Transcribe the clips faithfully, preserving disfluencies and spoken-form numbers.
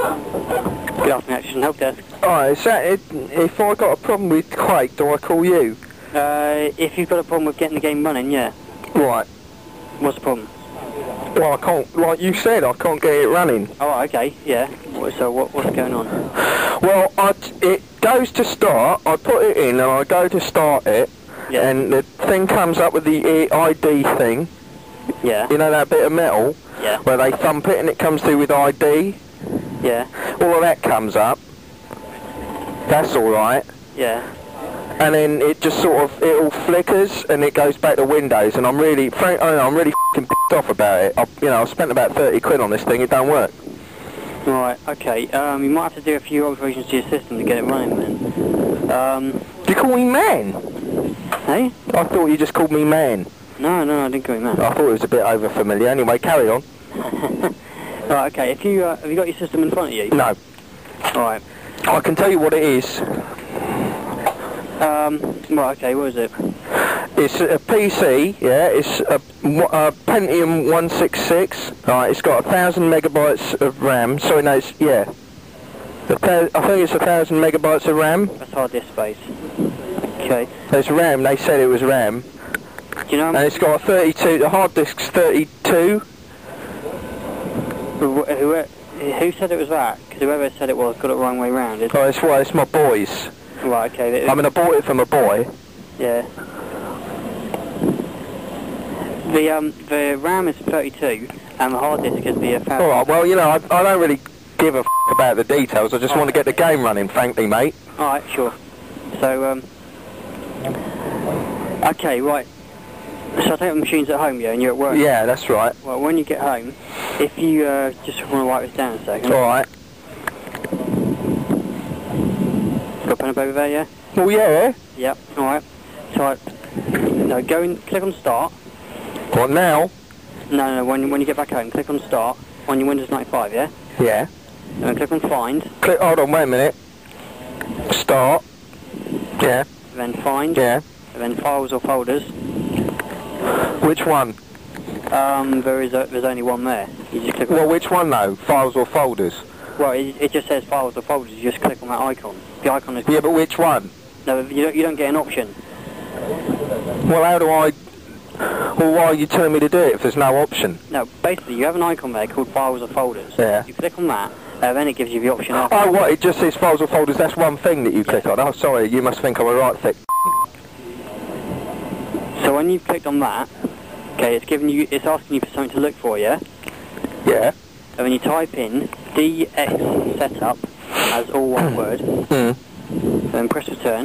Good afternoon, Action Help Desk. Alright, is that it? If I got a problem with Quake, do I call you? Uh, if you've got a problem with getting the game running, yeah. Right. What's the problem? Well, I can't, like you said, I can't get it running. Oh, okay, yeah. So what, what's going on? Well, I, it goes to start, I put it in and I go to start it, yeah. and the thing comes up with the I D thing. Yeah. You know that bit of metal? Yeah. Where they thump it and it comes through with I D? Yeah. All of that comes up. That's alright. Yeah. And then it just sort of, it all flickers and it goes back to Windows, and I'm really, frank, I don't know, I'm really f***ing pissed off about it. I, you know, I spent about thirty quid on this thing, it don't work. Right, okay, um, you might have to do a few alterations to your system to get it running then. Um... Do you call me man? Hey? I thought you just called me man. No, no, I didn't call you man. I thought it was a bit over familiar. Anyway, carry on. Right, okay, if you, uh, have you got your system in front of you? No. Alright. I can tell you what it is. Um, right, okay, what is it? It's a P C, yeah, it's a, a Pentium one sixty-six, right, it's got a thousand megabytes of RAM, sorry, no, it's, yeah. A I think it's a thousand megabytes of RAM. That's hard disk space. Okay. There's RAM, they said it was RAM. Do you know? And it's got a thirty-two, the hard disk's thirty-two. Who, who, who said it was that? Because whoever said it was got it the wrong way round. Oh, it's, well, it's my boys. Right, okay. I mean, I bought it from a boy. Yeah. The um the RAM is thirty-two and the hard disk is the uh, thousand. Alright, well, you know, I, I don't really give a f about the details, I just want to get the game running, frankly, mate. Alright, sure. So, um... okay, right. So I take the machines at home, yeah, and you're at work? Yeah, that's right. Well, when you get home, if you uh, just want to write this down a second. Alright. Got a pen and paper there, yeah? Well, yeah. Yep, alright. So, I, no, go and click on Start. What, now? No, no, when, when you get back home, click on Start on your Windows ninety-five, yeah? Yeah. And then click on Find. Click, hold on, wait a minute. Start. Yeah. Then Find. Yeah. And then Files or Folders. Which one? Um, there is a, there's only one there. You just click on Well, which one though? Files or folders? Well, it, it just says Files or Folders, you just click on that icon. The icon is... Yeah, but which one? No, you don't, you don't get an option. Well, how do I... Well, why are you telling me to do it if there's no option? No, basically, you have an icon there called Files or Folders. Yeah. You click on that, uh, then it gives you the option after. Oh, what? It just says files or folders, that's one thing that you click on. Oh, sorry, you must think I'm a right thick. So when you've clicked on that, okay, it's giving you, it's asking you for something to look for, yeah? Yeah. And when you type in D X setup as all one word, mm. then press return.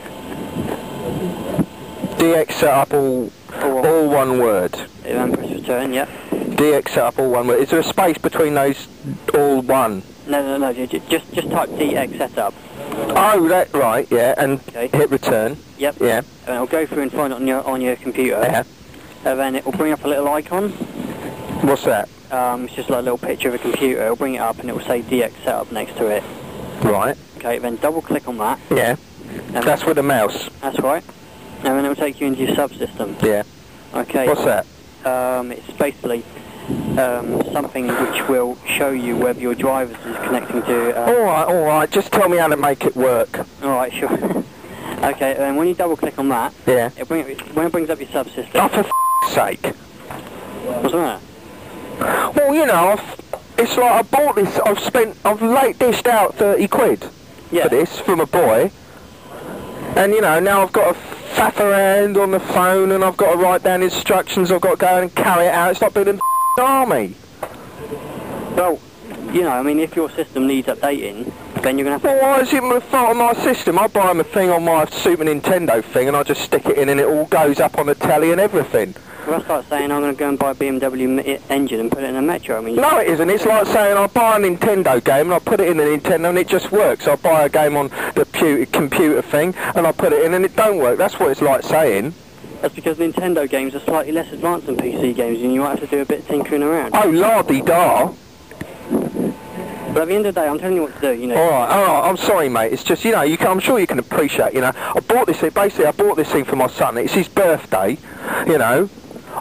D X setup all, all, all one word. Then press return, yep. D X setup all one word. Is there a space between those all one? No, no, no, just just type D X setup. Oh, that right, yeah, and okay. Hit return. Yep. Yeah. And it'll go through and find it on your on your computer. Yeah. And then it will bring up a little icon. What's that? Um, it's just like a little picture of a computer. It'll bring it up and it will say D X setup next to it. Right. Okay, then double click on that. Yeah. And that's with the mouse. That's right. And then it will take you into your subsystem. Yeah. Okay. What's that? Um, it's basically um, something which will show you whether your drivers is connecting to... Uh, alright, alright, just tell me how to make it work. Alright, sure. Okay, and when you double click on that, yeah. it bring, when it brings up your subsystem... Oh, for f***'s sake. What's that? Well, you know, I've, it's like I bought this, I've spent, I've late dished out thirty quid yeah. for this from a boy. And, you know, now I've got to faff around on the phone and I've got to write down instructions, I've got to go and carry it out. It's like being an army. Well, you know, I mean, if your system needs updating, then you're going to have to... Well, why is it my fault on my system? I buy them a thing on my Super Nintendo thing and I just stick it in and it all goes up on the telly and everything. Well, that's like saying I'm going to go and buy a B M W engine and put it in a Metro. I mean, no, it isn't. It's like saying I buy a Nintendo game and I put it in the Nintendo and it just works. I buy a game on the pu computer thing and I put it in and it don't work. That's what it's like saying. That's because Nintendo games are slightly less advanced than P C games and you might have to do a bit of tinkering around. Oh, la-di-da. But at the end of the day, I'm telling you what to do, you know. Alright, alright, I'm sorry, mate. It's just, you know, you can, I'm sure you can appreciate, you know. I bought this thing, basically I bought this thing for my son. It's his birthday, you know.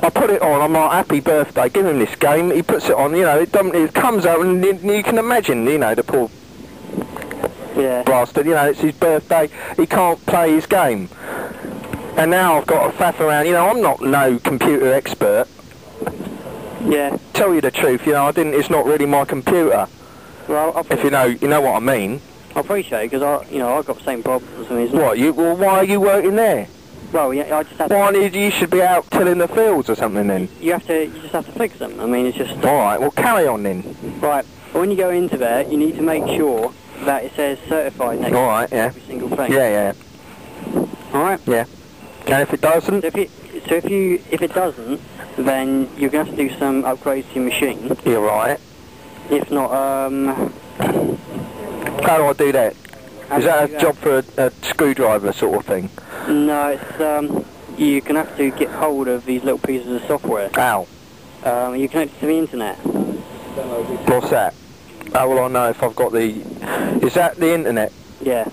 I put it on, I'm like, happy birthday, give him this game. He puts it on, you know, it, don't, it comes out and you, you can imagine, you know, the poor yeah. bastard, you know, it's his birthday, he can't play his game. And now I've got to faff around, you know, I'm not no computer expert. Yeah. Tell you the truth, you know, I didn't, it's not really my computer. Well, I if you know, you know what I mean. I appreciate it, because I, you know, I've got the same problems. I mean, it's not what, you, well, why are you working there? Well, yeah, I just have Why, to... you should be out tilling the fields or something then. You have to, you just have to fix them. I mean, it's just... Alright, well carry on then. Right, when you go into there, you need to make sure that it says certified next All right, to yeah. every single thing. Yeah, yeah. Alright? Yeah. And if it doesn't? So if, it, so if you if it doesn't, then you're going to have to do some upgrades to your machine. You're right. If not, um... How do I do that? How Is do that you a do job for a, a screwdriver sort of thing? No, it's, um... you're going to have to get hold of these little pieces of software. How? Um, you connect it to the internet. What's that? How will I know if I've got the... Is that the internet? Yeah.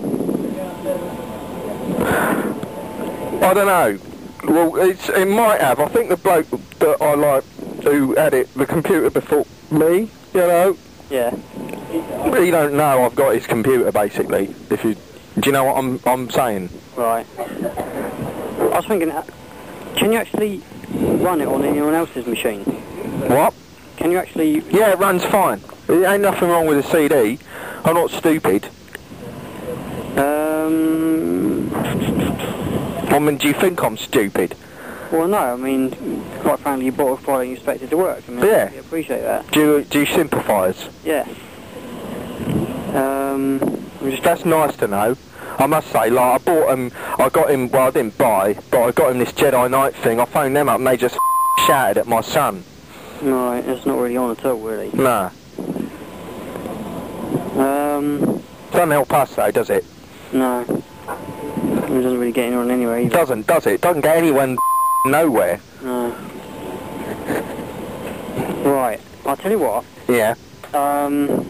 I don't know. Well, it's, it might have. I think the bloke that I like who had it, the computer before me, you know, Yeah. he don't know I've got his computer basically. If you, do you know what I'm I'm saying? Right. I was thinking, uh, can you actually run it on anyone else's machine? What? Can you actually... Yeah, it runs fine. There ain't nothing wrong with the C D. I'm not stupid. Um... I mean, do you think I'm stupid? Well, no, I mean, quite frankly, you bought a product and you expect it to work. I mean, Yeah. I appreciate that. Do you, do you sympathise? Yeah. Um... I'm just... That's nice to know. I must say, like, I bought him, I got him, well, I didn't buy, but I got him this Jedi Knight thing. I phoned them up and they just shouted at my son. Right, it's not really on at all, really. Nah. Um... Doesn't help us though, does it? No. It doesn't really get anyone anywhere either. Doesn't, does it? Doesn't get anyone nowhere. No. Right, I'll tell you what. Yeah. Um...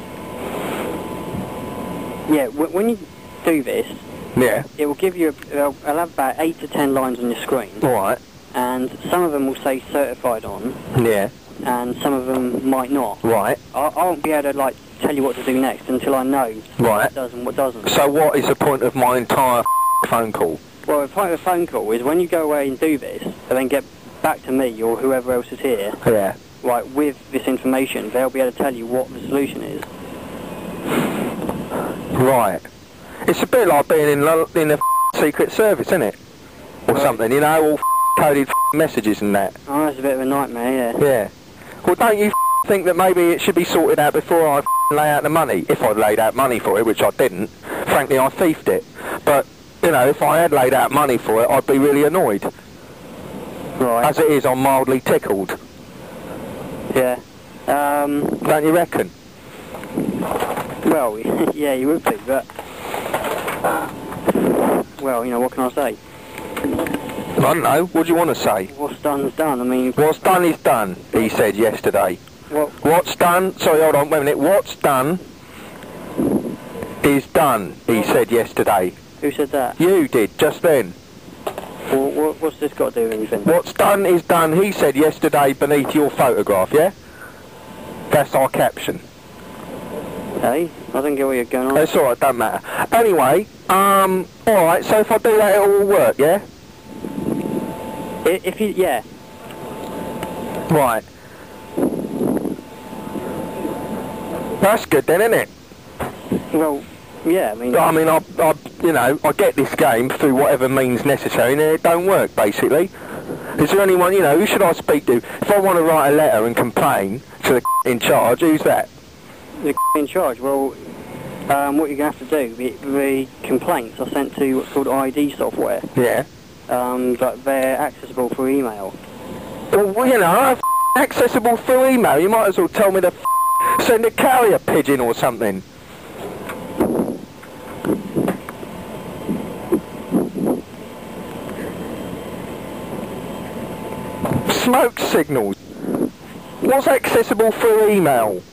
Yeah, w when you do this, Yeah. it will give you, a, it'll, it'll have about eight to ten lines on your screen, Alright. and some of them will say certified on, Yeah. and some of them might not. Right. I, I won't be able to, like, tell you what to do next until I know Right. what does and what doesn't. So what is the point of my entire phone call? Well, the point of a phone call is when you go away and do this, and then get back to me or whoever else is here, Yeah. right, with this information, they'll be able to tell you what the solution is. Right. It's a bit like being in lo- in the Secret Service, isn't it? Or Right. something, you know, all coded messages and that. Oh, that's a bit of a nightmare, yeah. Yeah. Well, don't you think that maybe it should be sorted out before I lay out the money? If I'd laid out money for it, which I didn't. Frankly, I thiefed it. But, you know, if I had laid out money for it, I'd be really annoyed. Right. As it is, I'm mildly tickled. Yeah. Um, Don't you reckon? well, yeah, you would be, but... Well, you know, what can I say? I don't know. What do you want to say? What's done is done. I mean... What's done is done, he said yesterday. What? What's done... Sorry, hold on, wait a minute. What's done is done, he said yesterday. Who said that? You did, just then. Well, what, what's this got to do with anything? What's done is done, he said yesterday beneath your photograph, yeah? That's our caption. Hey? I don't get what you're going on. It's alright, don't matter. Anyway, um, alright, so if I do that, it will work, yeah? I- If you... Yeah. Right. That's good then, isn't it? Well, yeah, I mean... I mean, I, I, you know, I get this game through whatever means necessary, and it don't work, basically. Is there anyone, you know, who should I speak to? If I want to write a letter and complain to the in charge, who's that? The in charge? Well, um, what you're going to have to do, the, the complaints are sent to what's called I D software. Yeah. Um, but they're accessible through email. Well, you know, accessible through email. You might as well tell me to f send a carrier pigeon or something. Smoke signals. What's accessible through email?